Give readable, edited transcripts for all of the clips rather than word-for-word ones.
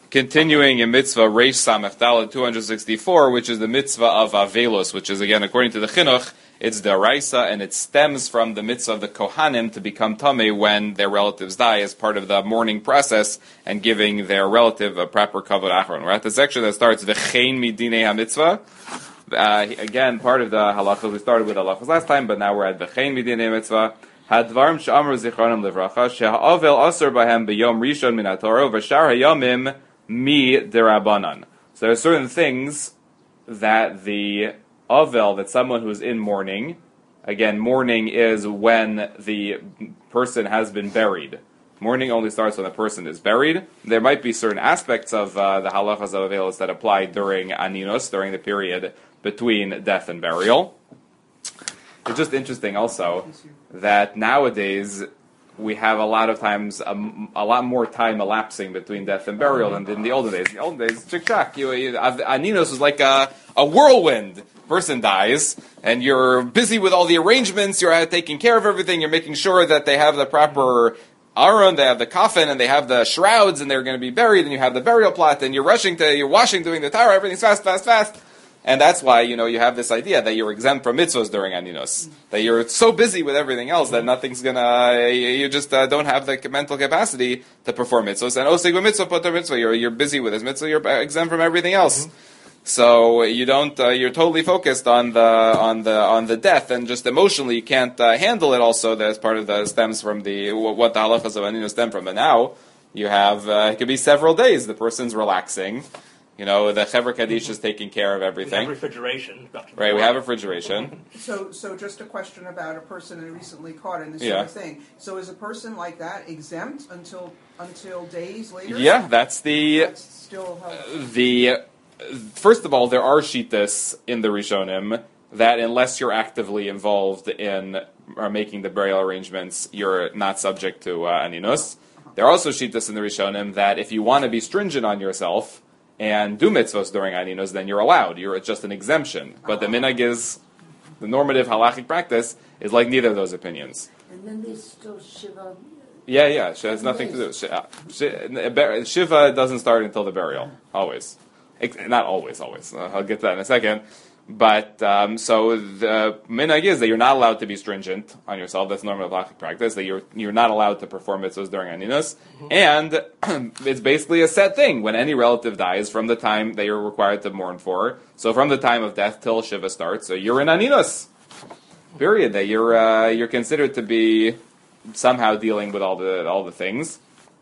Continuing in mitzvah Reish Samech Daled 264, which is the mitzvah of Avelos, which is again according to the Chinuch, it's the Raisa, and it stems from the mitzvah of the Kohanim to become Tameh when their relatives die as part of the mourning process and giving their relative a proper kavod achron. We're at the section that starts V'chein midinei ha-mitzvah. Again, part of the halachas, we started with halachas last time, but now we're at V'chein midinei ha-mitzvah. Hadvarim she'amru zichronim livracha, she'ha'ovel asur bahem b'yom rishon min ha'torah, v'shar hayomim mi derabanan. So there are certain things that the Avel, that someone who's in mourning, again, mourning is when the person has been buried. Mourning only starts when the person is buried. There might be certain aspects of the halachas of Avelos that apply during Aninos, during the period between death and burial. It's just interesting also that nowadays we have a lot of times a lot more time elapsing between death and burial than in the olden days. In the olden days, chick-chack. Aninos was like a whirlwind. Person dies, and you're busy with all the arrangements, you're taking care of everything, you're making sure that they have the proper aron, they have the coffin, and they have the shrouds, and they're going to be buried, and you have the burial plot, and you're washing, doing the tara, everything's fast. And that's why, you have this idea that you're exempt from mitzvahs during Aninos. That you're so busy with everything else that nothing's you just don't have the mental capacity to perform mitzvahs. And osig mitzvah, poter mitzvah, you're busy with this mitzvah, you're exempt from everything else. So you don't. You're totally focused on the death, and just emotionally you can't handle it. Also, that's part of the stems from what the halachas of Aninos stem from. But now you have it could be several days. The person's relaxing. The Chevra Kaddish is taking care of everything. We have refrigeration. Right, we have refrigeration. So just a question about a person who recently caught in this sort of thing. So is a person like that exempt until days later? Yeah, that's still First of all, there are shittas in the Rishonim that unless you're actively involved in making the burial arrangements, you're not subject to Aninos. There are also shittas in the Rishonim that if you want to be stringent on yourself and do mitzvahs during Aninos, then you're allowed. It's just an exemption. But the minhag is, the normative halachic practice is like neither of those opinions. And then there's still Shiva. Yeah, it has nothing to do. Shiva doesn't start until the burial, always. Not always. I'll get to that in a second. But, so the minhag is that you're not allowed to be stringent on yourself. That's normal halachic practice. That you're not allowed to perform mitzvahs during Aninos. And it's basically a set thing. When any relative dies, from the time that you're required to mourn for, so from the time of death till Shiva starts, so you're in Aninos. Period. That you're considered to be somehow dealing with all the things.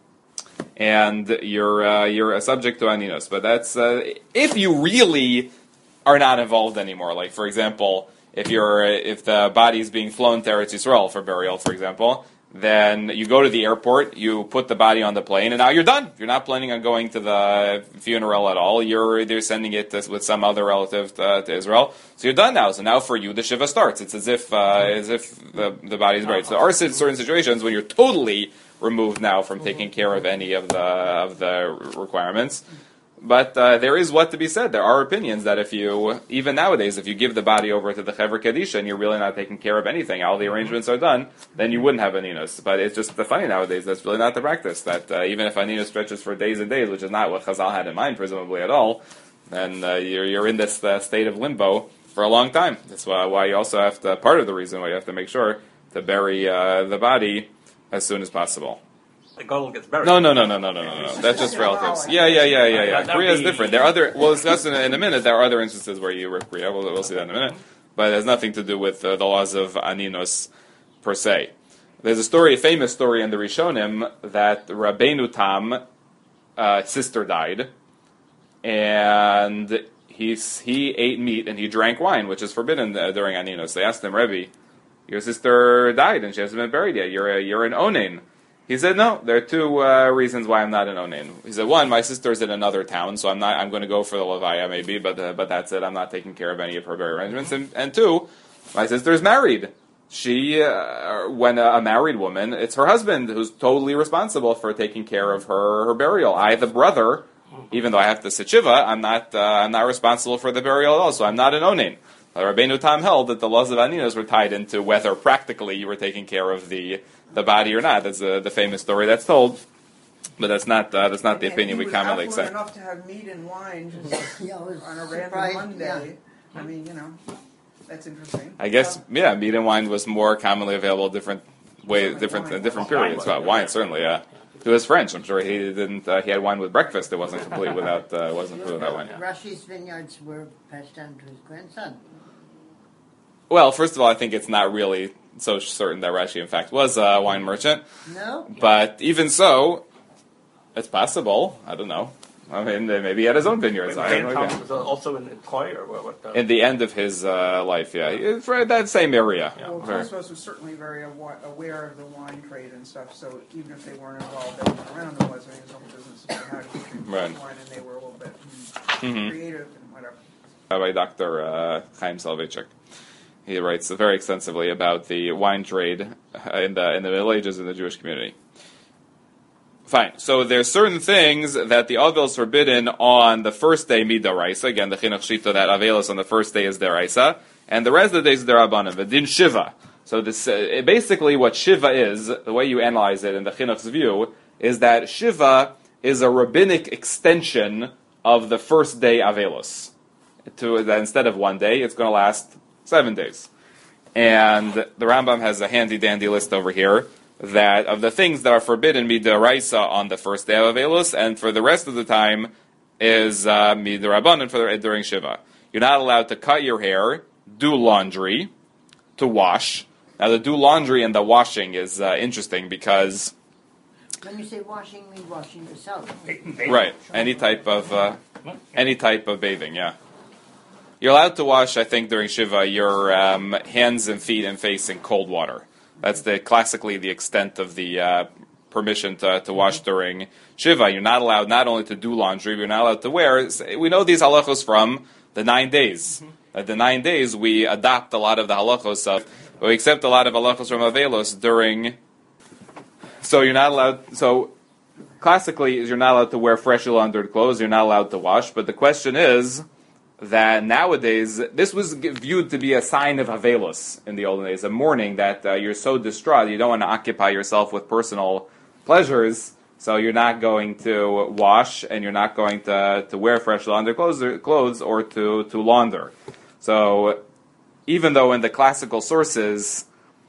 And you're subject to Aninos. But that's if you really are not involved anymore. Like, for example, if the body is being flown to Eretz Yisrael for burial, for example, then you go to the airport, you put the body on the plane, and now you're done. You're not planning on going to the funeral at all. They're sending it with some other relative to Israel. So you're done now. So now for you, the Shiva starts. It's as if the body is buried. So there are certain situations when you're totally removed now from taking care of any of the requirements. But there is what to be said. There are opinions that even nowadays, if you give the body over to the Chevra Kaddish and you're really not taking care of anything, all the arrangements are done, then you wouldn't have Aninos. But it's just funny nowadays, that's really not the practice. That even if Aninos stretches for days and days, which is not what Chazal had in mind, presumably at all, then you're in this state of limbo for a long time. That's why you also have to, part of the reason why you have to make sure to bury the body as soon as possible. The gold gets buried. No. That's just relatives. Yeah. Kriya is different. We'll discuss in a minute. There are other instances where you rip Kriya. We'll see that in a minute. But it has nothing to do with the laws of Aninos per se. There's a famous story in the Rishonim that Rabbeinu Tam, sister died, and he ate meat and he drank wine, which is forbidden during Aninos. They asked him, Rebbe, your sister died and she hasn't been buried yet. You're an onen. He said, no, there are two reasons why I'm not an onen. He said, one, my sister's in another town, so I'm going to go for the levaya maybe, but that's it. I'm not taking care of any of her burial arrangements. And two, my sister's married. She, when a married woman, it's her husband who's totally responsible for taking care of her burial. I, the brother, even though I have to sit shiva, I'm not responsible for the burial at all, so I'm not an onen. Rabbeinu Tam held that the laws of Aninos were tied into whether practically you were taking care of the body or not. That's the famous story that's told. But that's not the opinion And we commonly he was accept. affluent enough to have meat and wine just Yeah, I was on a surprised, random Monday. yeah. I mean, that's interesting. I guess, meat and wine was more commonly available different Wine. periods. Well, wine certainly, yeah. He was French. I'm sure he didn't. He had wine with breakfast. It wasn't complete without wine. Yeah. Rashi's vineyards were passed down to his grandson. Well, first of all, I think it's not really so certain that Rashi, in fact, was a wine merchant. No? But even so, it's possible. I don't know. I mean, maybe he had his own vineyards. I have no idea. was also in Troy, or what? In the end of his life, yeah. It's right that same area. Yeah. Well, Very- Tosfos was certainly very aware of the wine trade and stuff, so even if they weren't involved, they were around the was his own business about how to treat Right. wine, and they were a little bit Mhm. creative and whatever. By Dr. Chaim Soloveitchik. He writes very extensively about the wine trade in the Middle Ages in the Jewish community. Fine. So there's certain things that the Avel is forbidden on the first day midaraisa. Again, the chinuch shita that Avelos on the first day is deraisa, and the rest of the days is derabanan. V'din shiva. So this basically what shiva is, the way you analyze it in the chinuch's view, is that shiva is a rabbinic extension of the first day Avelos. That instead of 1 day, it's going to last 7 days. And the Rambam has a handy dandy list over here that of the things that are forbidden midaraisa on the first day of Avelos, and for the rest of the time is midarabanan during Shiva. You're not allowed to cut your hair, do laundry, to wash. Now the do laundry and the washing is interesting because When you say washing, you mean washing yourself. right, any type of bathing, yeah. You're allowed to wash, I think, during Shiva, your hands and feet and face in cold water. That's classically the extent of the permission to wash during Shiva. You're not allowed not only to do laundry, but you're not allowed to wear. We know these halachos from the 9 days. The 9 days, we adopt a lot of the halachos of, but we accept a lot of halachos from Avelos during. So you're not allowed. So classically, you're not allowed to wear freshly laundered clothes. You're not allowed to wash. But the question is that nowadays, this was viewed to be a sign of Avelos in the olden days, a mourning that you're so distraught, you don't want to occupy yourself with personal pleasures, so you're not going to wash, and you're not going to wear fresh laundered clothes or to launder. So, even though in the classical sources,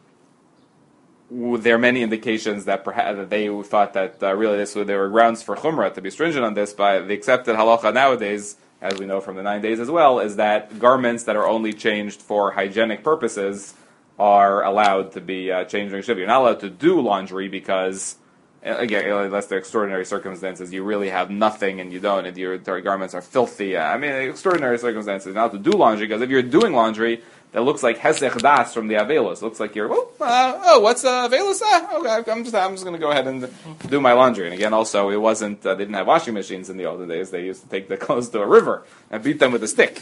there are many indications that perhaps that they thought that really there were grounds for Chumrah to be stringent on this, but the accepted halacha nowadays, as we know from the 9 days as well, is that garments that are only changed for hygienic purposes are allowed to be changed during Shiva. You're not allowed to do laundry because, again, unless there are extraordinary circumstances, you really have nothing and you don't, and your garments are filthy. I mean, extraordinary circumstances, you're not allowed to do laundry, because if you're doing laundry, that looks like Hesech Das from the Avelos. It looks like you're, what's Avelos? Okay, I'm just going to go ahead and do my laundry. And again, also, it wasn't, they didn't have washing machines in the olden days. They used to take the clothes to a river and beat them with a stick,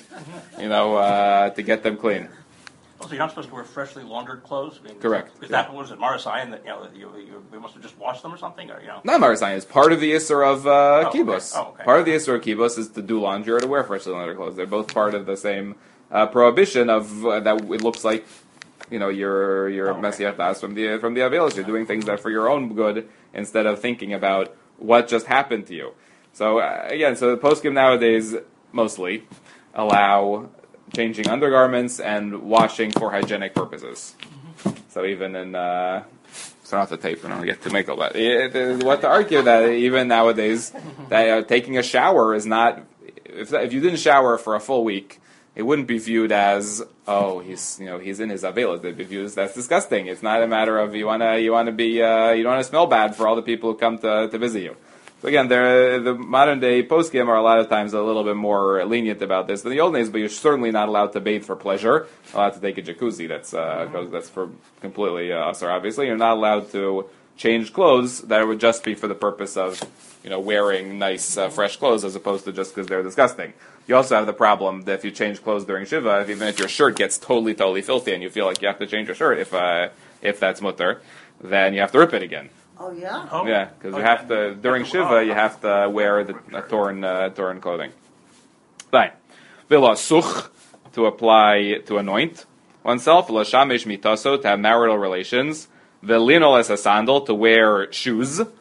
to get them clean. Also, you're not supposed to wear freshly laundered clothes? I mean, Correct. Is that, was it Marasayan that, you must have just washed them or something? Or, Not Marasayan. It's part of the Isser of Kibbutz. Okay. Oh, okay. Part of the Isser of Kibbutz is to do laundry or to wear freshly laundered clothes. They're both part of the same prohibition of that. It looks like you're Messiach Das from the Avelos. You're doing things that are for your own good instead of thinking about what just happened to you. So again, so the poskim nowadays mostly allow changing undergarments and washing for hygienic purposes. So even in so not the tape, and I'll get to make all that. What to argue that even nowadays that taking a shower is not. If you didn't shower for a full week, it wouldn't be viewed as he's in his avelos. It'd be viewed as that's disgusting. It's not a matter of you don't want to smell bad for all the people who come to visit you. So again, the modern day poskim are a lot of times a little bit more lenient about this than the old days. But you're certainly not allowed to bathe for pleasure. Allowed to take a jacuzzi. That's for completely usher. Obviously, you're not allowed to change clothes that would just be for the purpose of wearing nice fresh clothes as opposed to just because they're disgusting. You also have the problem that if you change clothes during Shiva, even if your shirt gets totally filthy and you feel like you have to change your shirt if that's mutter, then you have to rip it again. Oh, yeah? Oh. Yeah, because you have to, during Shiva, you have to wear the torn clothing. Fine. V'la such, to apply, to anoint oneself. V'la shamish mitaso, to have marital relations. V'linol as a sandal, to wear shoes.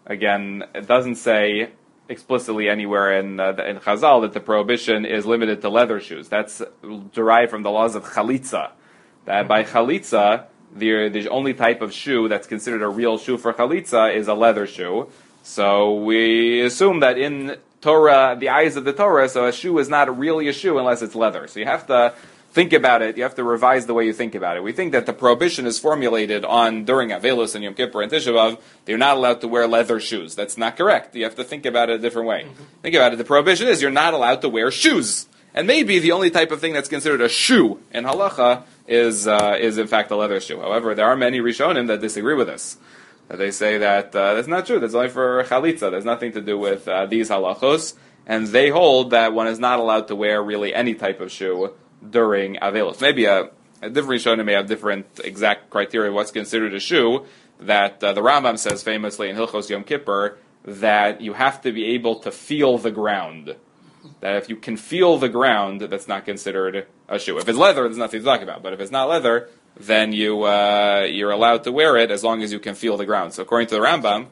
again, it doesn't say explicitly anywhere in Chazal that the prohibition is limited to leather shoes. That's derived from the laws of chalitza. That by chalitza, the only type of shoe that's considered a real shoe for chalitza is a leather shoe. So we assume that in Torah, the eyes of the Torah, so a shoe is not really a shoe unless it's leather. So you have to think about it. You have to revise the way you think about it. We think that the prohibition is formulated during Avelos and Yom Kippur and Tisha B'Av. They're not allowed to wear leather shoes. That's not correct. You have to think about it a different way. Think about it. The prohibition is you're not allowed to wear shoes. And maybe the only type of thing that's considered a shoe in halacha is in fact a leather shoe. However, there are many Rishonim that disagree with this. They say that that's not true. That's only for chalitza. There's nothing to do with these halachos. And they hold that one is not allowed to wear really any type of shoe during Avelos. Maybe a different Rishonim may have different exact criteria of what's considered a shoe. That the Rambam says famously in Hilchos Yom Kippur that you have to be able to feel the ground. That if you can feel the ground, that's not considered a shoe. If it's leather, there's nothing to talk about. But if it's not leather, then you're allowed to wear it as long as you can feel the ground. So according to the Rambam,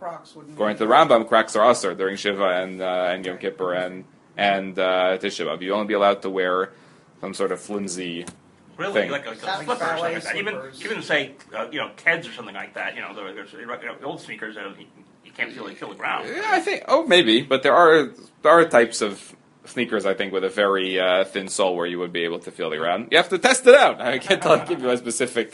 Crocs are usher during Shiva and Yom Kippur and Tisha B'Av. You only be allowed to wear some sort of flimsy thing. Like a slipper or something like that. Even say Keds or something like that. There's old sneakers that you can't feel the ground. Yeah, I think maybe, but there are types of sneakers, I think, with a very thin sole where you would be able to feel the ground. You have to test it out. I can't give you a specific,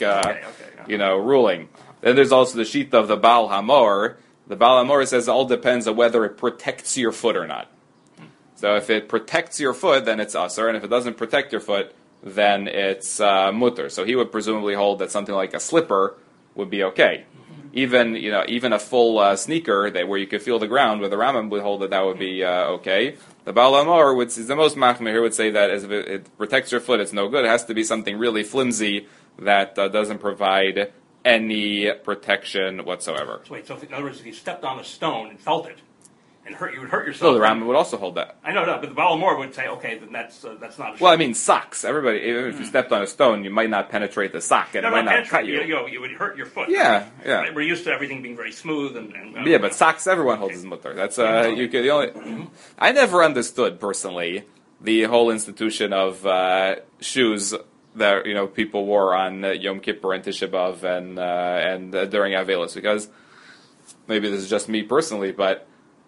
ruling. Then there's also the sheet of the Baal Hamor. The Baal Hamor says it all depends on whether it protects your foot or not. So if it protects your foot, then it's asur, and if it doesn't protect your foot, then it's mutter. So he would presumably hold that something like a slipper would be okay. Even a full sneaker where you could feel the ground, where the Rambam would hold that would be okay. The Baal Hamor, which is the most machmir here, would say that as if it protects your foot, it's no good. It has to be something really flimsy that doesn't provide any protection whatsoever. So wait, in other words, if you stepped on a stone and felt it, and you would hurt yourself. No, the Rambam would also hold that. I know, but the Baal Hamor would say, okay, then that's not a shoe. Well, I mean, socks. Everybody, even if you stepped on a stone, you might not penetrate the sock, and it might not cut you. You would hurt your foot. Yeah. We're used to everything being very smooth and yeah, but socks, everyone holds as mutter. That's you could I never understood personally the whole institution of shoes that people wore on Yom Kippur and Tisha B'Av and during Avelos, because maybe this is just me personally, but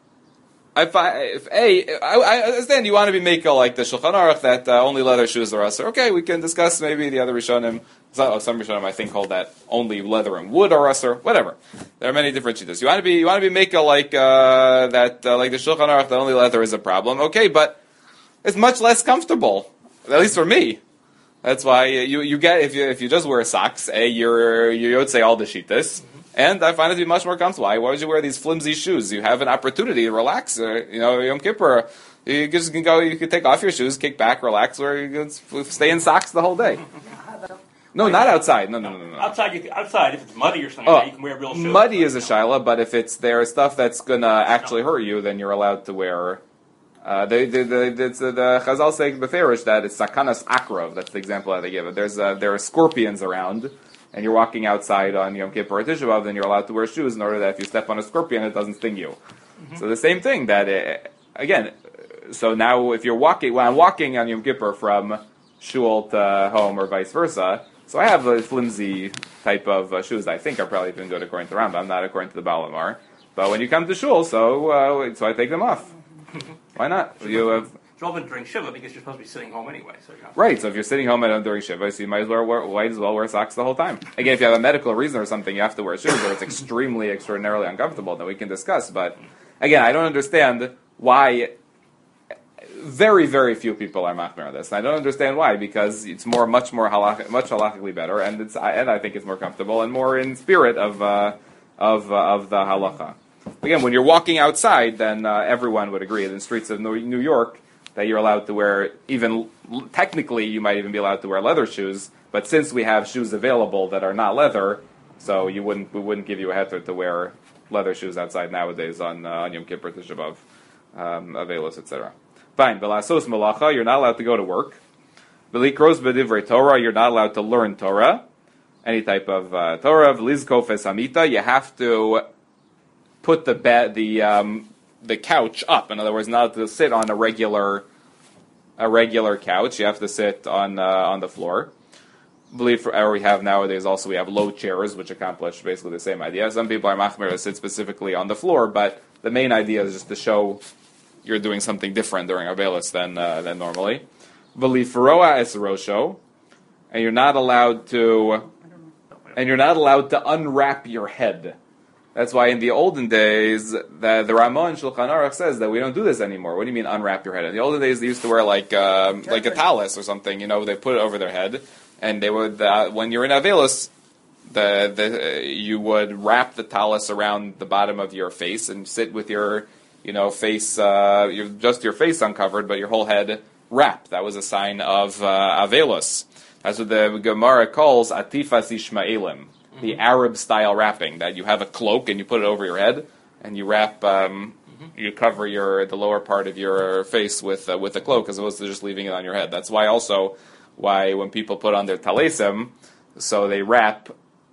I understand you want to be makel like the Shulchan Aruch that only leather shoes are usher. Okay, we can discuss maybe the other Rishonim. Some Rishonim I think hold that only leather and wood are usher. Whatever. There are many different shittas. You want to be makel like that, like the Shulchan Aruch that only leather is a problem. Okay, but it's much less comfortable, at least for me. That's why you get if you just wear socks, you would say all the shittas. And I find it to be much more comfortable. Why would you wear these flimsy shoes? You have an opportunity to relax. Yom Kippur, you just can go. You can take off your shoes, kick back, relax, or you can stay in socks the whole day. No, not outside. No. Outside, if it's muddy or something, you can wear real shoes. Muddy is a shaila, but if there's stuff that's gonna actually hurt you, then you're allowed to wear. The Chazal say beferish that it's sakanas akrov. That's the example that they give. There are scorpions around. And you're walking outside on Yom Kippur or Tisha B'Av, then you're allowed to wear shoes in order that if you step on a scorpion, it doesn't sting you. Mm-hmm. So the same thing so now when I'm walking on Yom Kippur from shul to home or vice versa, so I have a flimsy type of shoes I think are probably even good according to Rambam, not according to the Baal Hamor. But when you come to shul, so I take them off. Why not? It's relevant during Shiva because you're supposed to be sitting home anyway. Right, so if you're sitting home during Shiva, so you might as well wear socks the whole time. Again, if you have a medical reason or something, you have to wear shoes, or it's extraordinarily uncomfortable, then we can discuss. But again, I don't understand why very, very few people are machmir on this. And I don't understand why, because it's much halachically better, and I think it's more comfortable and more in spirit of the halacha. Again, when you're walking outside, then everyone would agree in the streets of New York that you're allowed to wear, even technically you might even be allowed to wear leather shoes, but since we have shoes available that are not leather, so we wouldn't give you a heter to wear leather shoes outside nowadays on Yom Kippur, Tisha B'Av, Avelos, etc. Fine, V'lasos malacha, you're not allowed to go to work. V'likros b'divrei Torah, you're not allowed to learn Torah, any type of Torah. V'lizkof es hamita, you have to put the couch up. In other words, not to sit on a regular couch. You have to sit on the floor. Or we have nowadays also, we have low chairs, which accomplish basically the same idea. Some people are machmir to sit specifically on the floor, but the main idea is just to show you're doing something different during Avelis than normally. V'lifaroa es rosho, and you're not allowed to unwrap your head. That's why in the olden days, the Ramah in Shulchan Aruch says that we don't do this anymore. What do you mean unwrap your head? In the olden days, they used to wear like a talus or something. They put it over their head, and they would when you're in Avelis, you would wrap the talus around the bottom of your face and sit with your face, just your face uncovered, but your whole head wrapped. That was a sign of Avelos. That's what the Gemara calls atifas Ishmaelim, the Arab-style wrapping, that you have a cloak and you put it over your head, and you wrap, you cover the lower part of your face with a cloak, as opposed to just leaving it on your head. That's why when people put on their talesim, so they wrap.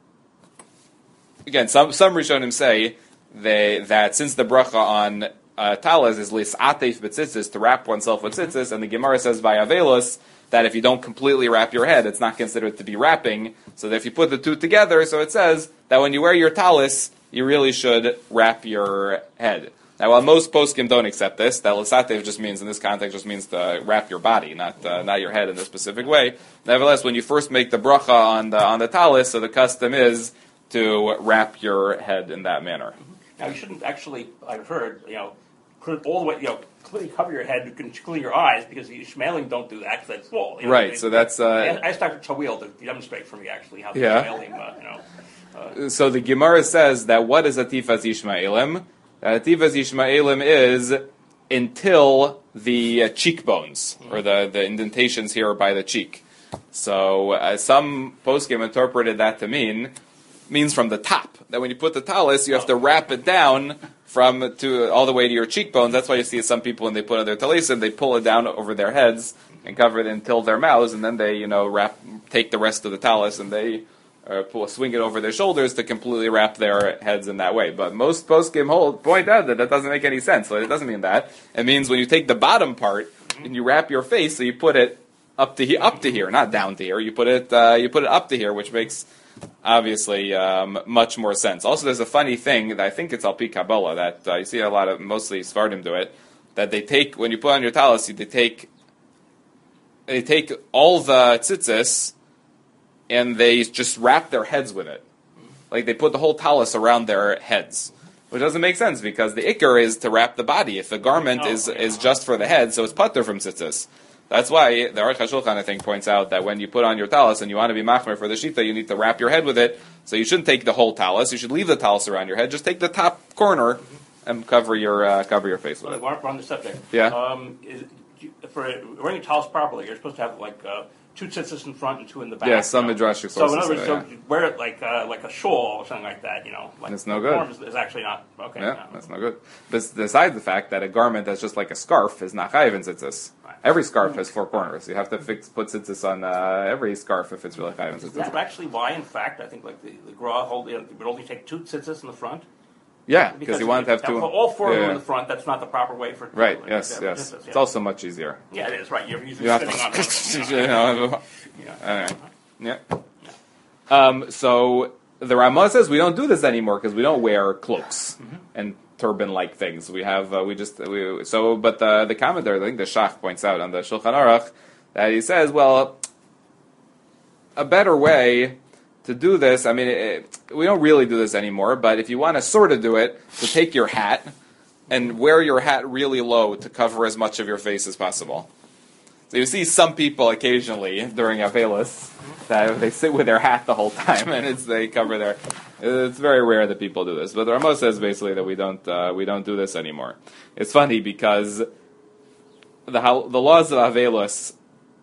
Again, some Rishonim say that since the bracha on talis is lis'atef b'tzitzis, to wrap oneself with tzitzis, and the Gemara says by avelos that if you don't completely wrap your head, it's not considered to be wrapping. So that if you put the two together, so it says that when you wear your talis, you really should wrap your head. Now, while most poskim don't accept this, that lis'atef just means, in this context, just means to wrap your body, not your head in a specific way. Nevertheless, when you first make the bracha on the talis, so the custom is to wrap your head in that manner. Now, you shouldn't actually, I've heard, put it all the way, completely cover your head, including your eyes, because the Ishmaelim don't do that, because that's full. Right, so that's... I asked Dr. Tawil to demonstrate for me, actually, how the Ishmaelim, So the Gemara says that what is Atifas Ishmaelim? Atifas Ishmaelim is until the cheekbones, or the indentations here by the cheek. So some poskim interpreted that to means from the top. That when you put the talis, you have to wrap it down all the way to your cheekbones. That's why you see some people when they put on their talisim, they pull it down over their heads and cover it until their mouths, and then they take the rest of the talis and they swing it over their shoulders to completely wrap their heads in that way. But most poskim point out that doesn't make any sense. So it doesn't mean that. It means when you take the bottom part and you wrap your face, so you put it up to here, not down to here. You put it up to here, which makes obviously much more sense. Also, there's a funny thing that I think it's al pi Kabbalah that you see mostly Sfardim do it, that they take, when you put on your talis, they take all the tzitzis and they just wrap their heads with it. Like they put the whole talis around their heads, which doesn't make sense because the ikar is to wrap the body. If the garment is just for the head, so it's patur from tzitzis. That's why the Aruch HaShulchan, I think, points out that when you put on your talis and you want to be machmer for the shita, you need to wrap your head with it. So you shouldn't take the whole talis. You should leave the talis around your head. Just take the top corner and cover your face with it. We're on the subject. Yeah. For wearing a talis properly, you're supposed to have two tzitzis in front and two in the back. Yeah, some midrashic sources. So in other words, you wear it like a shawl or something like that. It's no good. Form is actually not okay. Yeah, no. that's no good. Besides the fact that a garment that's just like a scarf is not chayiv in tzitzis. Right. Every scarf has four corners. You have to put tzitzis on every scarf if it's really chayiv in tzitzis. That's actually why, in fact, I think the Gra would only take two tzitzis in the front. Yeah, because you want to have two. All four of them in the front. That's not the proper way for. Right. Yes. It's also much easier. Yeah, it is. Right. You're usually sitting on. Yeah. So the Ramah says we don't do this anymore because we don't wear cloaks and turban-like things. But the commentator, I think the Shach points out on the Shulchan Aruch that he says, well, a better way to do this, I mean, we don't really do this anymore, but if you want to sort of do it, to take your hat and wear your hat really low to cover as much of your face as possible. So you see some people occasionally during Avelis that they sit with their hat the whole time and they cover their. It's very rare that people do this, but the Ramah says basically that we don't do this anymore. It's funny because the laws of Avelis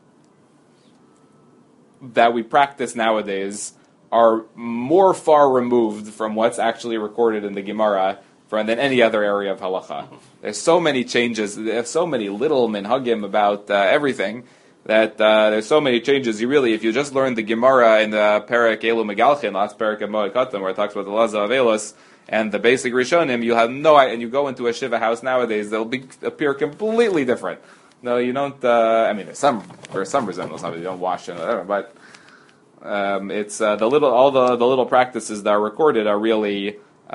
that we practice nowadays are more far removed from what's actually recorded in the Gemara than any other area of halacha. There's so many changes. There's so many little minhagim about everything that there's so many changes. If you just learn the Gemara in the Perek Elu Megalchin, last Perek of Moed Katan, where it talks about the laws of Avelos, And the basic Rishonim, you'll have no idea, and you go into a Shiva house nowadays, they'll appear completely different. No, you don't, there's some resemblance, you don't wash and whatever, but it's the little practices that are recorded are really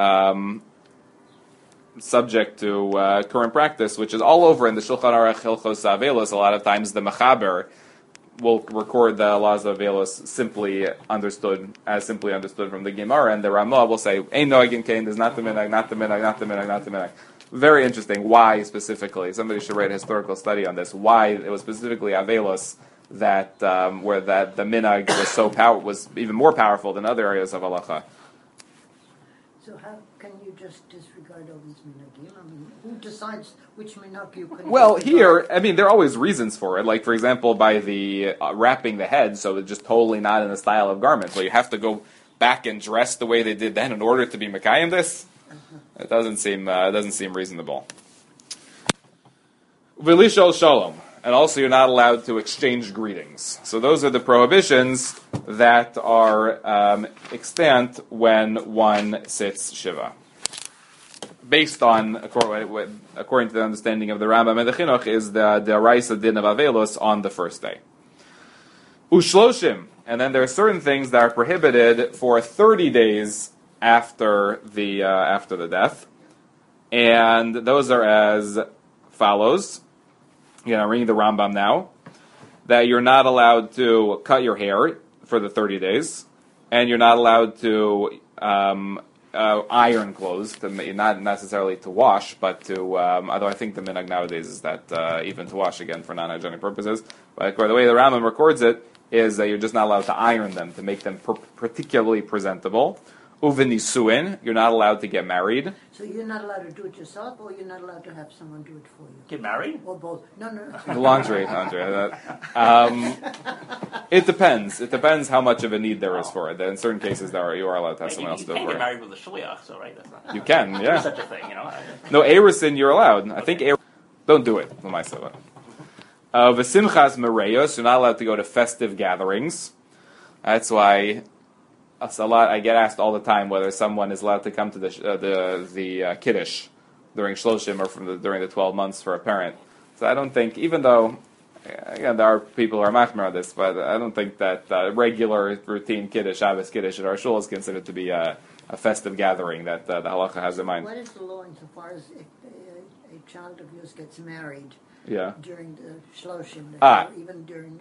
subject to current practice, which is all over in the Shulchan Aruch Hilchos Avelos. A lot of times the Mechaber will record the laws of Avelos simply understood from the Gemara, and the Ramah will say, "Ein noegin kain." There's not the minhag, not the minhag, not the minhag, not the minhag. Very interesting. Why specifically? Somebody should write a historical study on this. Why it was specifically Avelos that where that the minhag was even more powerful than other areas of halacha. So how can you just disregard all these minhagim? I mean, who decides which minhag you can? Well, here, there are always reasons for it. Like, for example, by the wrapping the head, so it's just totally not in the style of garments. So you have to go back and dress the way they did then in order to be Mekayim this. It doesn't seem reasonable. V'lishol shalom. And also you're not allowed to exchange greetings. So those are the prohibitions that are extant when one sits Shiva. Based on, according to the understanding of the Rambam and the Chinuch, is the Raisa Din of Avelos on the first day. Ushloshim. And then there are certain things that are prohibited for 30 days after the death. And those are as follows. Again, I'm reading the Rambam now, that you're not allowed to cut your hair for the 30 days, and you're not allowed to iron clothes, not necessarily to wash, but to, although I think the minhag nowadays is that even to wash again for non-hygienic purposes, but the way the Rambam records it is that you're just not allowed to iron them, to make them particularly presentable. Uvenisuin, you're not allowed to get married. So you're not allowed to do it yourself, or you're not allowed to have someone do it for you? Get married? Or both? No. Laundry. It depends. It depends how much of a need there is for it. In certain cases, you are allowed to have someone else do it for you. You can't get married with a shliach, so right? That's not, you can, yeah. Such a thing, No, Erusin, you're allowed. I think don't do it. V'simchas mereyos, you're not allowed to go to festive gatherings. That's why I get asked all the time whether someone is allowed to come to the Kiddush during Shloshim or during the 12 months for a parent. So I don't think, even though, again, there are people who are machmer on this, but I don't think that regular routine Kiddush, Shabbos Kiddush at our shul is considered to be a festive gathering that the halacha has in mind. What is the law insofar as if a child of yours gets married during the Shloshim, or even during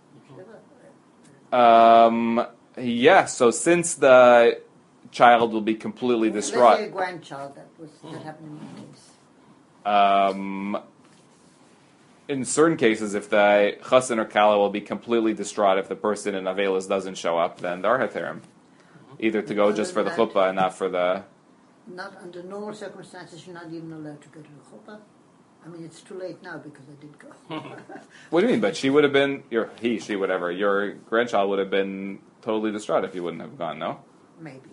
Shiva? Yes, so since the child will be completely distraught. Let's say a grandchild, that happened in my case. In certain cases, if the chassan or kala will be completely distraught if the person in Avelis doesn't show up, then there are heterim. Either to go just for the chuppah and not for the... Not under normal circumstances, you're not even allowed to go to the chuppah. I mean, it's too late now because I did go. What do you mean? But she would have been, she, whatever, your grandchild would have been totally distraught if you wouldn't have gone, no? Maybe.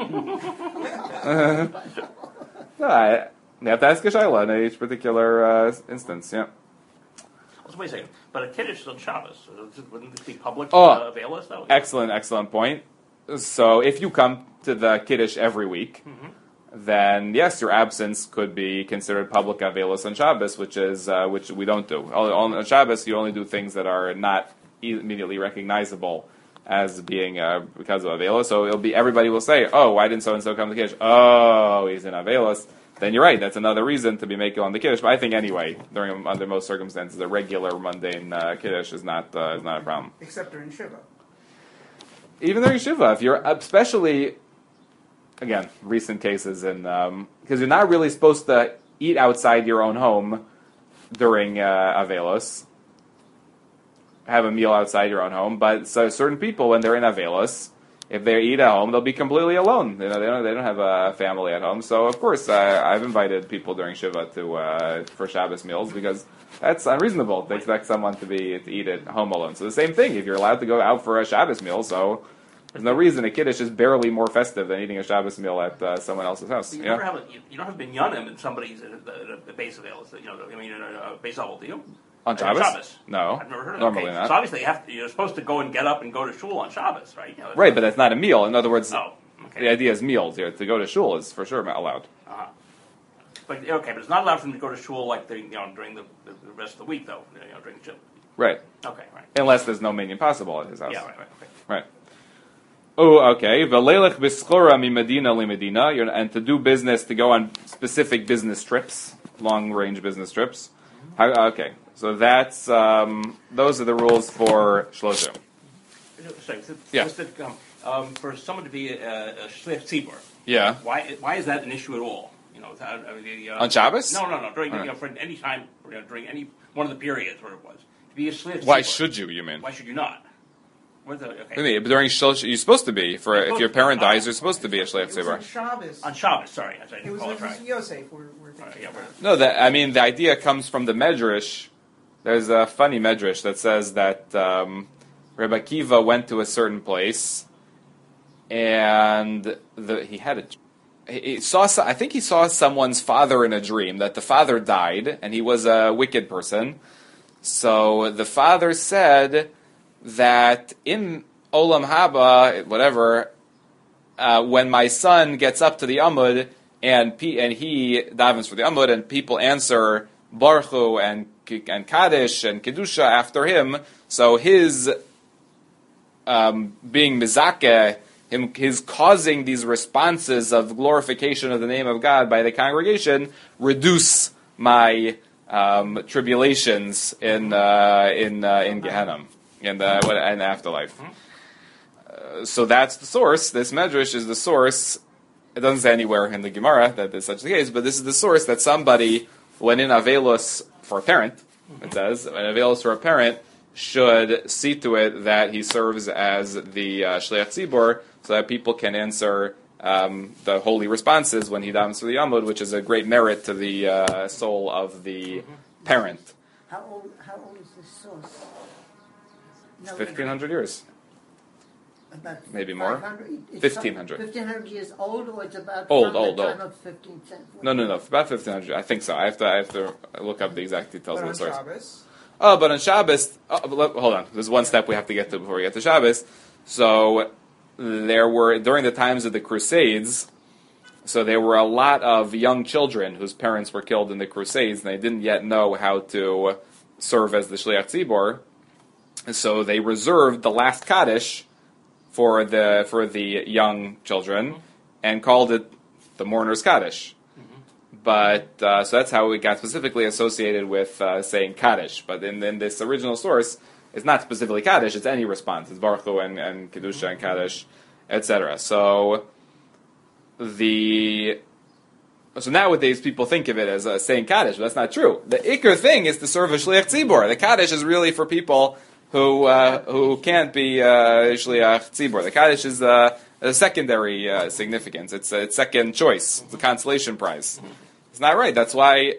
You have to ask a shayla in each particular instance, yeah. So wait a second. But a Kiddush is on Shabbos. So wouldn't this be public Avelis, though? Excellent point. So if you come to the Kiddush every week, then yes, your absence could be considered public Avelos on Shabbos, which we don't do. On Shabbos, you only do things that are not immediately recognizable as being because of Avelos. So everybody will say, "Oh, why didn't so and so come to Kiddush? Oh, he's in Avelos." Then you're right. That's another reason to be making on the Kiddush. But I think anyway, under most circumstances, a regular mundane Kiddush is not a problem. Except during Shiva. Even during Shiva, if you're especially, again, recent cases, and because you're not really supposed to eat outside your own home during Avelos, have a meal outside your own home. But so certain people, when they're in Avelos, if they eat at home, they'll be completely alone. They don't have a family at home. So of course, I've invited people during Shiva for Shabbos meals because that's unreasonable to expect someone to eat at home alone. So the same thing, if you're allowed to go out for a Shabbos meal, so there's no reason a Kiddush is barely more festive than eating a Shabbos meal at someone else's house. You don't have binyanim in somebody's at a base of Avelis. A base level, do you? On Shabbos? No. I've never heard of that. Normally not. So obviously you're supposed to go and get up and go to shul on Shabbos, right? Right, but that's not a meal. In other words, Okay. The idea is meals here. To go to shul is for sure allowed. But it's not allowed for them to go to shul like during the rest of the week, though. During the Right. Okay, right. Unless there's no minyan possible at his house. Yeah, right, okay. Right. Oh, okay. V'leilech b'schora mi medina li medina, and to do business, to go on specific business trips, long-range business trips. Okay, so that's those are the rules for shloshim. Yeah. For someone to be a shliach tzibur. Yeah. Why is that an issue at all? On Shabbos? No. During for any time during any one of the periods where it was to be a shliach tzibur. Why should you? You mean? Why should you not? But during shloshim, you're supposed to be. If your parent dies, you're supposed to be a shliach tzibur. On Shabbos, sorry. It was Yosef. The idea comes from the Medrash. There's a funny Medrash that says that Rebbe Akiva went to a certain place, and he saw someone's father in a dream, that the father died, and he was a wicked person. So the father said that in Olam Haba, whatever, when my son gets up to the Amud, and he davens for the Amud, and people answer Baruch Hu and Kaddish and Kedusha after him, so his being Mizakeh, his causing these responses of glorification of the name of God by the congregation, reduce my tribulations in Gehenna, in the afterlife. So that's the source. This Medrash is the source. It doesn't say anywhere in the Gemara that there's such a case, but this is the source that somebody, when in Avelos for a parent, it says, when Avelos for a parent, should see to it that he serves as the Shliach Tzibor, so that people can answer the holy responses when he davens for the Amud, which is a great merit to the soul of the parent. How old is this source? 1,500 years. About maybe more. 1,500. 1,500 years old, or it's about old. Time of 15th century? No, about 1,500. I think so. I have to look up the exact details of the source. Shabbos? But on Shabbos, hold on. There's one step we have to get to before we get to Shabbos. So there were, during the times of the Crusades, so there were a lot of young children whose parents were killed in the Crusades, and they didn't yet know how to serve as the Shliach Tzibor. And so they reserved the last Kaddish for the young children and called it the mourner's Kaddish. But so that's how it got specifically associated with saying Kaddish. But in this original source, it's not specifically Kaddish; it's any response. It's Baruch Hu and Kedusha and Kaddish, etc. So nowadays people think of it as saying Kaddish, but that's not true. The Iker thing is to serve a Shliach Tzibor. The Kaddish is really for people who can't be Shliach Tzibor. The Kaddish is a secondary significance. It's a second choice. It's a consolation prize. It's not right. That's why,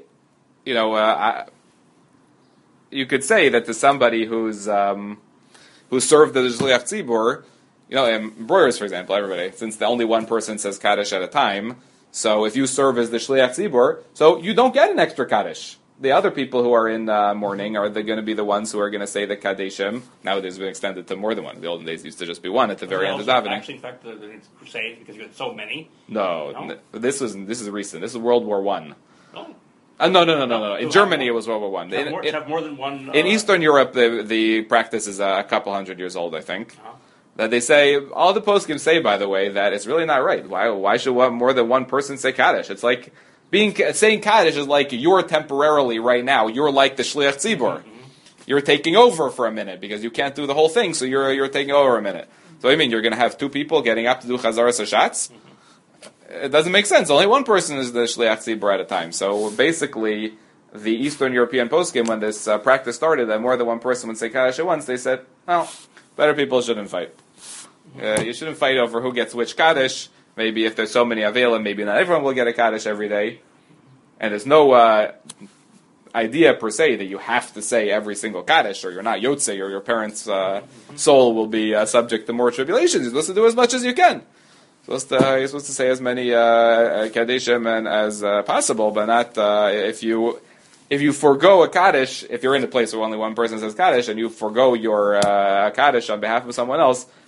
you could say that to somebody who served the Shliach Tzibor, embroiderers, for example, everybody, since the only one person says Kaddish at a time, so if you serve as the Shliach Tzibor, so you don't get an extra Kaddish. The other people who are in mourning are going to be the ones who are going to say the Kaddishim. Nowadays it's been extended to more than one. In the olden days it used to just be one at the very end of davening. Actually, in fact, the Crusades, because you had so many. No, this is recent. This is World War I. Oh. No. In Germany, it was World War I. To have more than one. In Eastern Europe, the practice is a couple hundred years old, I think. That they say, all the poskim say, by the way, that it's really not right. Why should more than one person say Kaddish? It's like saying Kaddish is like you're temporarily right now. You're like the Shliach Tzibor. You're taking over for a minute because you can't do the whole thing, so you're taking over a minute. So I mean, you're going to have two people getting up to do Chazaras Hashatz? It doesn't make sense. Only one person is the Shliach Tzibor at a time. So basically, the Eastern European poskim, when this practice started, that more than one person would say Kaddish at once, they said, well, better people shouldn't fight. You shouldn't fight over who gets which Kaddish. Maybe if there's so many Avelim, maybe not everyone will get a Kaddish every day. And there's no idea per se that you have to say every single Kaddish, or you're not Yotze, or your parents' soul will be subject to more tribulations. You're supposed to do as much as you can. You're supposed to say as many Kaddishim as possible, but not if you forego a Kaddish, if you're in a place where only one person says Kaddish, and you forego your Kaddish on behalf of someone else,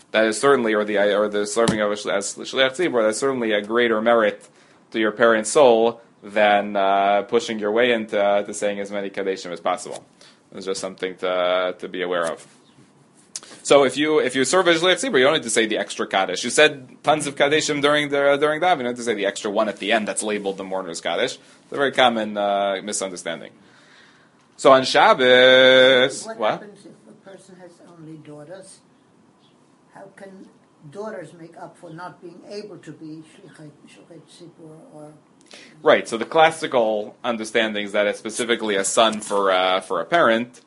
that is certainly, or the serving of as shliach tzibur, that's certainly a greater merit to your parent's soul than pushing your way into saying as many kadeshim as possible. It's just something to be aware of. So if you serve as shliach tzibur, you don't need to say the extra kaddish. You said tons of kaddishim during davening. You don't have to say the extra one at the end that's labeled the mourner's kaddish. It's a very common misunderstanding. So on Shabbos, what happens if a person has only daughters? How can daughters make up for not being able to be shliach tzibur or? Right. So the classical understanding is that it's specifically a son for a parent,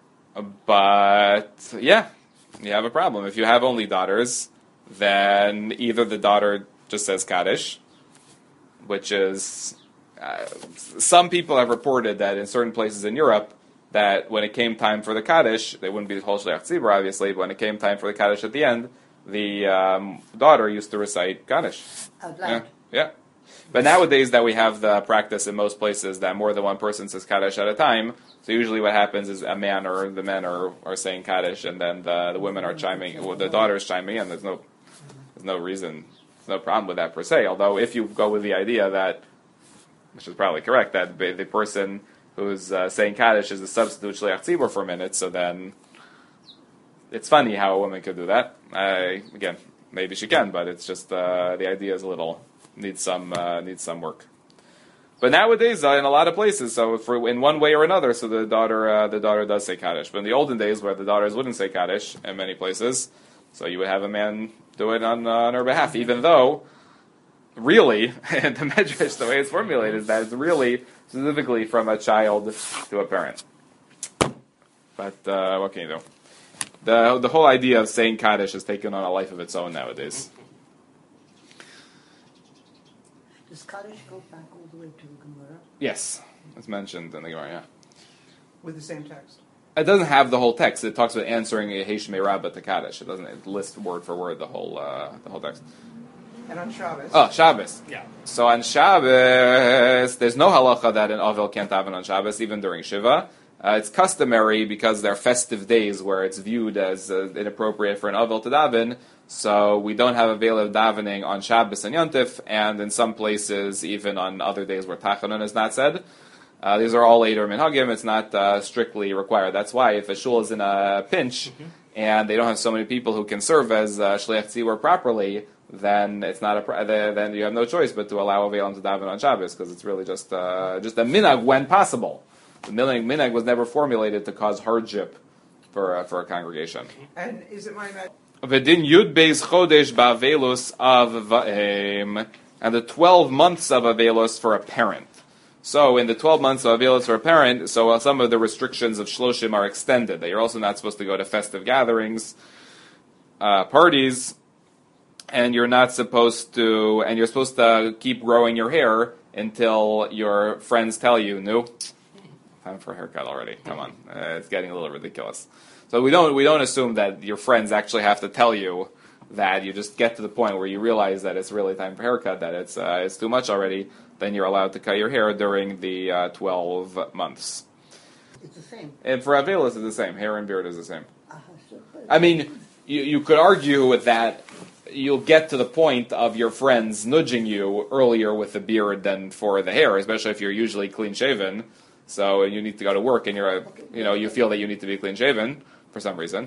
but yeah, you have a problem. If you have only daughters, then either the daughter just says kaddish, which is. Some people have reported that in certain places in Europe, that when it came time for the Kaddish, they wouldn't be the whole Shliach Tzibur, obviously, but when it came time for the Kaddish at the end, the daughter used to recite Kaddish. Out loud. Yeah. But nowadays that we have the practice in most places that more than one person says Kaddish at a time, so usually what happens is a man or the men are saying Kaddish, and then the women are chiming, the daughter is chiming in. There's no reason, there's no problem with that per se, although if you go with the idea that, which is probably correct, that the person who's saying Kaddish is a substitute Shliach Tzibur for a minute, so then it's funny how a woman could do that. Again, maybe she can, but it's just the idea is needs some work. But nowadays, in a lot of places, so in one way or another, so the daughter does say Kaddish. But in the olden days, where the daughters wouldn't say Kaddish in many places, so you would have a man do it on her behalf, even though. Really, and the Medrash, the way it's formulated, is that it's really specifically from a child to a parent. But what can you do? The whole idea of saying Kaddish has taken on a life of its own nowadays. Does Kaddish go back all the way to the Gemara? Yes, it's mentioned in the Gemara, yeah. With the same text? It doesn't have the whole text. It talks about answering a Heshmei Rabbah to Kaddish. It lists word for word the whole text. And on Shabbos? Oh, Shabbos. Yeah. So on Shabbos, there's no halacha that an Avel can't daven on Shabbos, even during Shiva. It's customary because they're festive days where it's viewed as inappropriate for an Avel to daven, so we don't have a veil of davening on Shabbos and Yontif, and in some places, even on other days where Tachanun is not said. These are all later minhagim. It's not strictly required. That's why if a shul is in a pinch, and they don't have so many people who can serve as Shliach Tzibur properly, then it's not then you have no choice but to allow Avelim to daven on Shabbos, because it's really just a minhag when possible. The minhag was never formulated to cause hardship for a congregation. And is it my V'din Yud Beis Chodesh ba'avelus of va'em, and the 12 months of avelus for a parent. So in the 12 months of avelus for a parent, so some of the restrictions of shloshim are extended. That you're also not supposed to go to festive gatherings, parties. And you're not supposed to, and you're supposed to keep growing your hair until your friends tell you, no, time for a haircut already. Come on, it's getting a little ridiculous. So we don't assume that your friends actually have to tell you that. You just get to the point where you realize that it's really time for a haircut, that it's too much already. Then you're allowed to cut your hair during the 12 months. It's the same. And for Avelis, it's the same. Hair and beard is the same. I mean, you could argue with that. You'll get to the point of your friends nudging you earlier with the beard than for the hair, especially if you're usually clean shaven. So you need to go to work and you feel that you need to be clean shaven for some reason.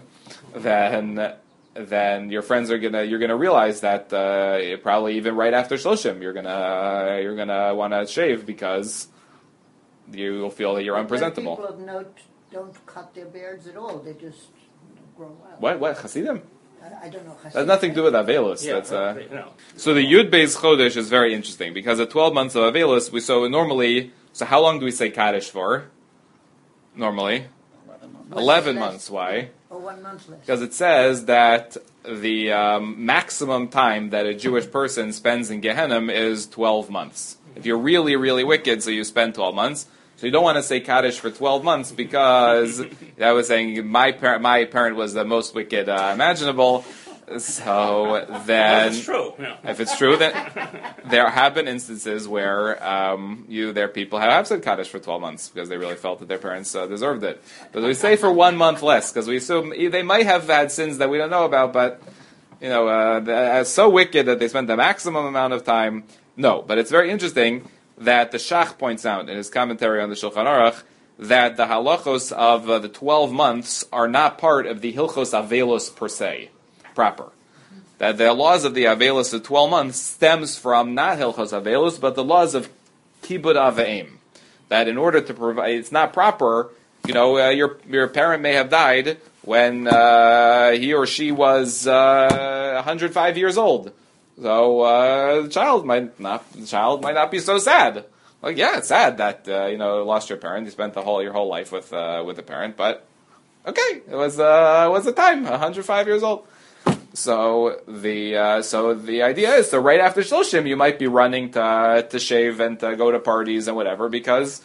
Then your friends you're gonna realize that probably even right after shloshim you're gonna want to shave because you will feel that you're unpresentable. People of note don't cut their beards at all; they just grow out. What Hasidim? I don't know. That has nothing to do with Avelus. Yeah, So the Yud Beis Chodesh is very interesting because at 12 months of Avelus, so how long do we say Kaddish for? Normally? 11 months. Why? Or 1 month less. Because it says that the maximum time that a Jewish person spends in Gehenna is 12 months. If you're really, really wicked, so you spend 12 months. So you don't want to say Kaddish for 12 months because I was saying my parent was the most wicked imaginable. So then, if it's true, if it's true, then there have been instances where people have said Kaddish for 12 months because they really felt that their parents deserved it. But we say for 1 month less because we assume they might have had sins that we don't know about, but so wicked that they spent the maximum amount of time. No, but it's very interesting that the Shach points out in his commentary on the Shulchan Aruch that the halachos of the 12 months are not part of the Hilchos Avelos per se, proper. That the laws of the Avelos of 12 months stems from not Hilchos Avelos, but the laws of Kibud Aveim. That in order to provide, it's not proper, your parent may have died when he or she was 105 years old. So the child might not be so sad. Like, yeah, it's sad that lost your parent. You spent your whole life with a parent, but okay, it was a time, 105 years old. So the idea is, so right after Shloshim, you might be running to shave and to go to parties and whatever, because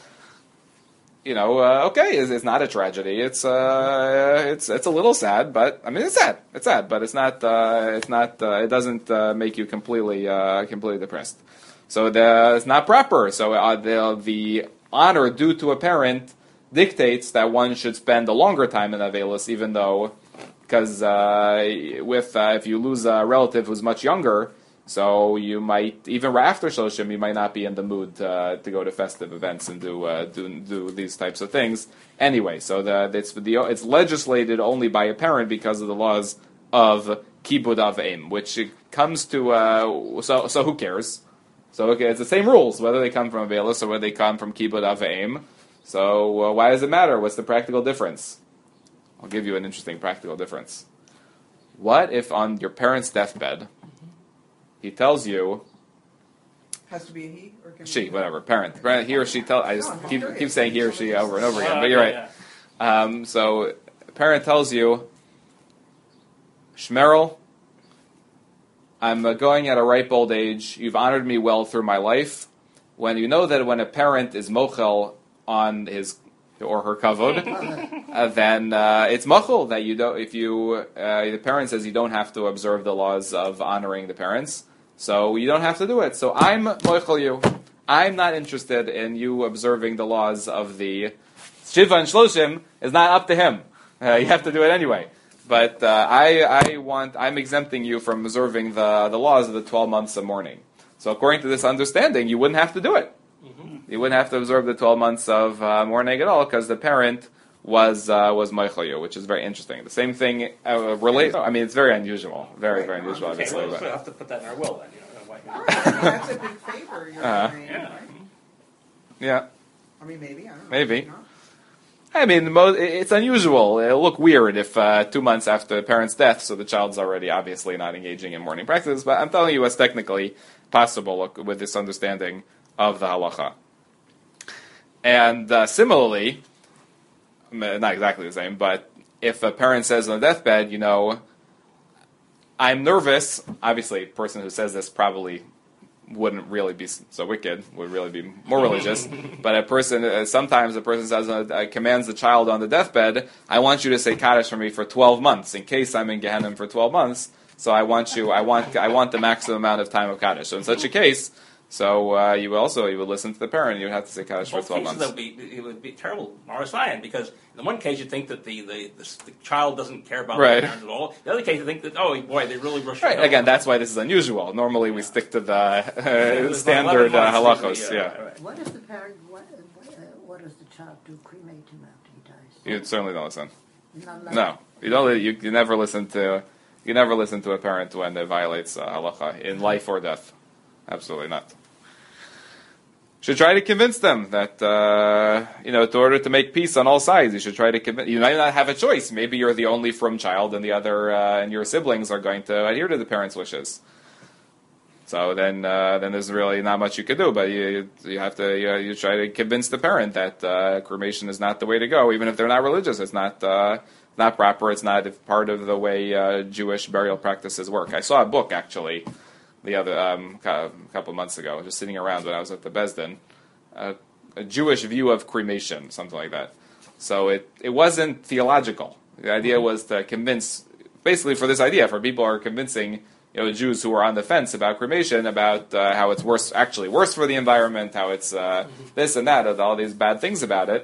it's not a tragedy. It's a little sad, but I mean it's sad. It's sad, but it's not. It doesn't make you completely depressed. So it's not proper. So the honor due to a parent dictates that one should spend a longer time in Avelos, even though, because if you lose a relative who's much younger, so you might, even after Shloshim, you might not be in the mood to go to festive events and do these types of things. Anyway, so it's legislated only by a parent because of the laws of Kibud Aveim, which comes to so who cares? So it's the same rules whether they come from Avelos or whether they come from Kibud Aveim. So why does it matter? What's the practical difference? I'll give you an interesting practical difference. What if on your parents' deathbed, he tells you, has to be a he or can she, be whatever, parent, he or she I just keep saying he or she over and over again, but you're right. Yeah. So a parent tells you, Shmerel, I'm going at a ripe old age. You've honored me well through my life. When you know that when a parent is mochel on his or her kavod, then it's mochel that you don't. If the parent says you don't have to observe the laws of honoring the parents, so you don't have to do it. So I'm mochel you. I'm not interested in you observing the laws of the Shiva and Shloshim. Is not up to him. You have to do it anyway. But I'm exempting you from observing the laws of the 12 months of mourning. So according to this understanding, you wouldn't have to do it. Mm-hmm. You wouldn't have to observe the 12 months of mourning at all, because the parent was moichel you, which is very interesting. The same thing relates. I mean, it's very unusual, very unusual. Okay, obviously, we'll have to put that in our will then. That's a big favor. Yeah. I mean, maybe. I don't know. Maybe. I mean, it's unusual. It'll look weird if 2 months after the parent's death, so the child's already obviously not engaging in mourning practices, but I'm telling you what's technically possible with this understanding of the halacha. And similarly, not exactly the same, but if a parent says on the deathbed, I'm nervous, obviously a person who says this probably wouldn't really be so wicked, would really be more religious. But sometimes a person says, commands the child on the deathbed, I want you to say Kaddish for me for 12 months, in case I'm in Gehenna for 12 months, so I want the maximum amount of time of Kaddish. So in such a case, you would listen to the parent, you would have to say Kaddish for 12 months. It would be terrible, Marasian, because in one case you think that the child doesn't care about right. the parents at all. The other case you think that, oh boy, they really rush. Right. Again, that's why this is unusual. Normally we stick to the standard halachos. Right. What does the parent? What does the child do? Cremate him after he dies? You certainly don't listen. No, you don't. You never listen to. You never listen to a parent when it violates halacha in life or death. Absolutely not. Should try to convince them that in order to make peace on all sides, you should try to convince. You might not have a choice. Maybe you're the only from child, and the other and your siblings are going to adhere to the parents' wishes. So then there's really not much you can do. But you have to you try to convince the parent that cremation is not the way to go, even if they're not religious. It's not proper. It's not part of the way Jewish burial practices work. I saw a book actually the other couple months ago, just sitting around when I was at the Bezdin, a Jewish view of cremation, something like that. So it wasn't theological. The idea was to convince, basically for this idea, for people who are convincing Jews who are on the fence about cremation, about how it's worse for the environment, how it's this and that, all these bad things about it.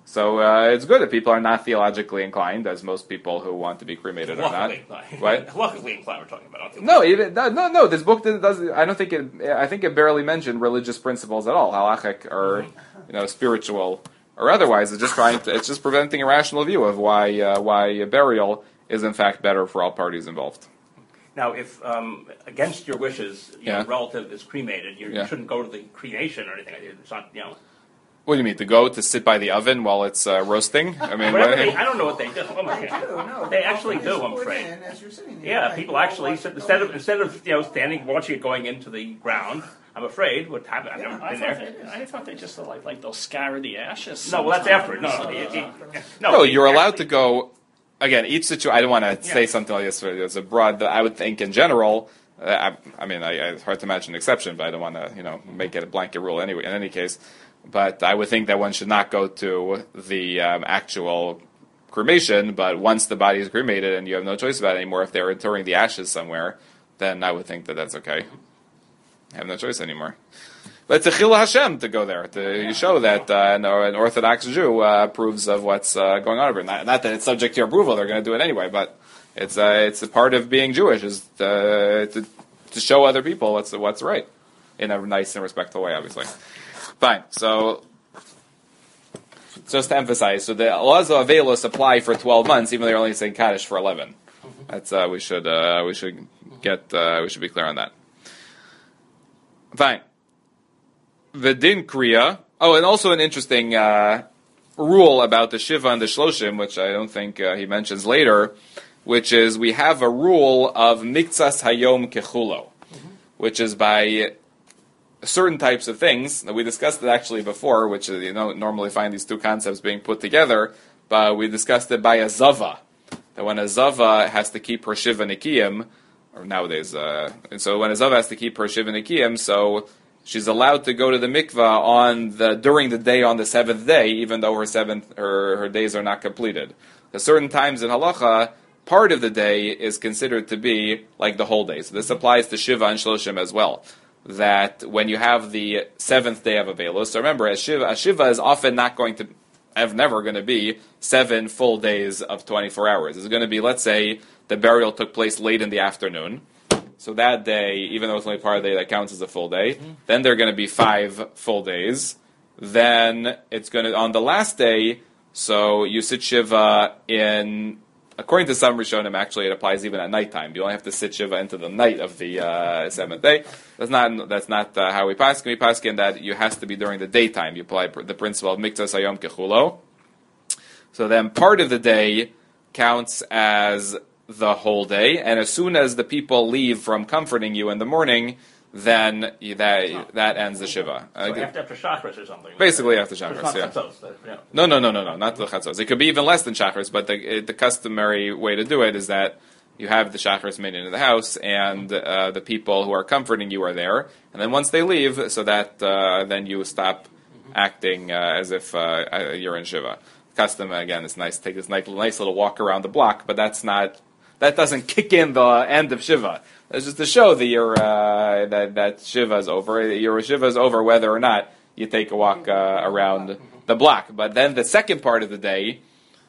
So it's good if people are not theologically inclined, as most people who want to be cremated are not. What? Luckily inclined we're talking about. No. This book does. I don't think it. I think it barely mentioned religious principles at all, halachic or spiritual or otherwise. It's just it's just presenting a rational view of why burial is in fact better for all parties involved. Now, if against your wishes, your relative is cremated, you shouldn't go to the cremation or anything. It's not, What do you mean, to go to sit by the oven while it's roasting? I mean, I don't know what they do. Oh my God. They actually do, I'm afraid. People actually, instead of standing watching it going into the ground, I'm afraid what happened. I've never been there. I thought they just like they'll scour the ashes. No, well that's after. No, you're allowed to go. Again, each situation. I don't want to say something like this. It's a broad. I would think in general. It's hard to imagine an exception, but I don't want to make it a blanket rule anyway. In any case. But I would think that one should not go to the actual cremation, but once the body is cremated and you have no choice about it anymore, if they're interring the ashes somewhere, then I would think that that's okay. I have no choice anymore. But it's a chil Hashem to go there, to show that an Orthodox Jew approves of what's going on over. Not that it's subject to your approval, they're going to do it anyway, but it's a part of being Jewish, is to show other people what's right, in a nice and respectful way, obviously. Fine. So, just to emphasize, so the laws of Avelos apply for 12 months, even though they're only saying Kaddish for 11. That's we should be clear on that. Fine. The din kriya. Oh, and also an interesting rule about the Shiva and the Shloshim, which I don't think he mentions later, which is we have a rule of miktsas hayom kechulo, which is by certain types of things. We discussed it actually before, which is, normally find these two concepts being put together, but we discussed it by a zava. That when a zava has to keep her shiva nikiyim, or nowadays, and so when a zava has to keep her shiva nikiyim, so she's allowed to go to the mikvah during the day on the seventh day, even though her days are not completed. At certain times in halacha, part of the day is considered to be like the whole day. So this applies to shiva and shloshim as well. That when you have the seventh day of Avelos, so remember, a shiva is often never going to be 7 full days of 24 hours. It's going to be, let's say, the burial took place late in the afternoon. So that day, even though it's only part of the day, that counts as a full day. Then there are going to be 5 full days. Then it's going to, on the last day, so you sit shiva according to some Rishonim, actually, it applies even at nighttime. You only have to sit shiva into the night of the 7th day. That's not how we paskin. We paskin that you has to be during the daytime. You apply the principle of miktas hayom kechulo. So then part of the day counts as the whole day, and as soon as the people leave from comforting you in the morning, then that ends the shiva. So after Shacharis or something. Basically after Shacharis, yeah. No, not the Chatzos. It could be even less than Shacharis, but the customary way to do it is that you have the Shacharis minyan in the house, and the people who are comforting you are there, and then once they leave, so that then you stop acting as if you're in shiva. Custom, again, it's nice to take this nice little walk around the block, but that doesn't kick in the end of shiva. It's just to show that that shiva is over. Your shiva is over whether or not you take a walk around the block. But then the second part of the day,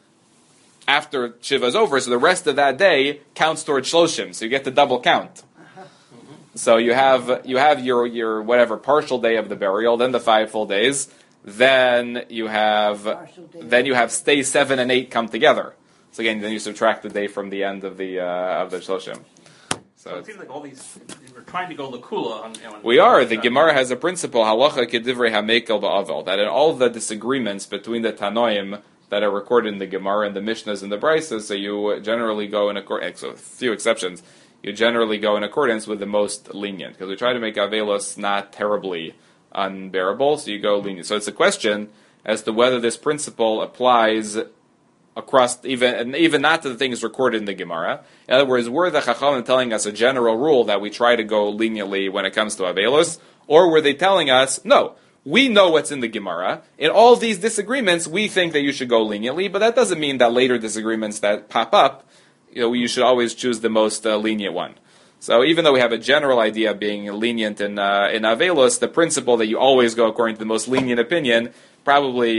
after shiva is over, so the rest of that day counts towards shloshim. So you get the double count. So you have your whatever partial day of the burial, then the 5 full days, then you have stay 7 and 8 come together. So again, then you subtract the day from the end of the shloshim. So it seems like all these, we're trying to go lakula on. We are. The Gemara has a principle, halacha kedivrei hamekel ba'avel, that in all the disagreements between the Tanoim that are recorded in the Gemara and the Mishnahs and the Braisos, so you generally go in accordance, so a few exceptions, you generally go in accordance with the most lenient, because we try to make Avelos not terribly unbearable, so you go lenient. So it's a question as to whether this principle applies across even not to the things recorded in the Gemara. In other words, were the Chachamim telling us a general rule that we try to go leniently when it comes to Avelos, or were they telling us, no, we know what's in the Gemara. In all these disagreements, we think that you should go leniently, but that doesn't mean that later disagreements that pop up, you should always choose the most lenient one. So even though we have a general idea of being lenient in Avelos, the principle that you always go according to the most lenient opinion probably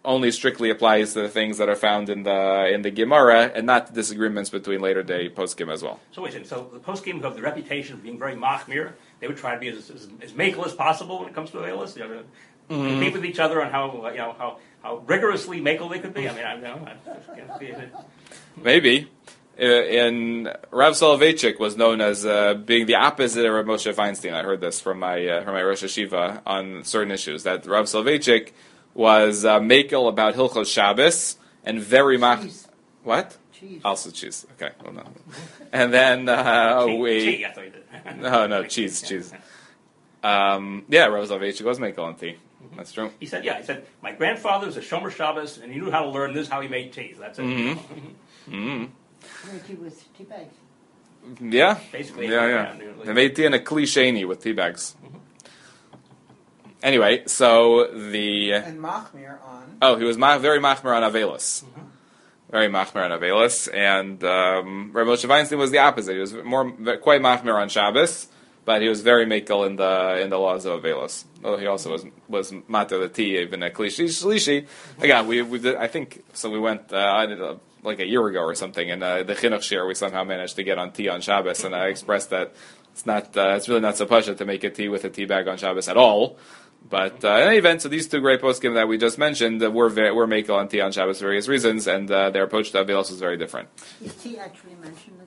only strictly applies to the things that are found in the Gemara, and not the disagreements between later day poskim as well. So wait a second. So the poskim have the reputation of being very machmir. They would try to be as makel as possible when it comes to Avelis. They compete with each other on how rigorously makel they could be. I mean, I just can't see it. Maybe. And Rav Soloveitchik was known as being the opposite of Rav Moshe Feinstein. I heard this from my Rosh Hashiva on certain issues, that Rav Soloveitchik was makel about Hilchos Shabbos and very What? Cheese. Also cheese. Okay, well, no. And then Cheese, I thought you did. No, cheese. Rav Soloveitchik was makel on tea. That's true. He said, my grandfather was a Shomer Shabbos, and he knew how to learn. This is how he made tea. That's it. Made tea with tea bags. Yeah. Basically. Yeah. They made tea in a cliche with tea bags. Anyway, so and Machmir on. Oh, he was very Machmir on Avelis. Very Machmir on Avelis, and Rav Moshe Feinstein was the opposite. He was quite Machmir on Shabbos, but he was very makel in the laws of Avelis. Although he also was mater the tea, even a shlishi. Again, we did, I think so. We went like a year ago or something, and the chinuch shir we somehow managed to get on tea on Shabbos, and I expressed that it's really not so pasha to make a tea with a tea bag on Shabbos at all. But in any event, so these two great poskim that we just mentioned were makel on tea on Shabbos for various reasons, and their approach to Avelos was very different. Is tea actually mentioned?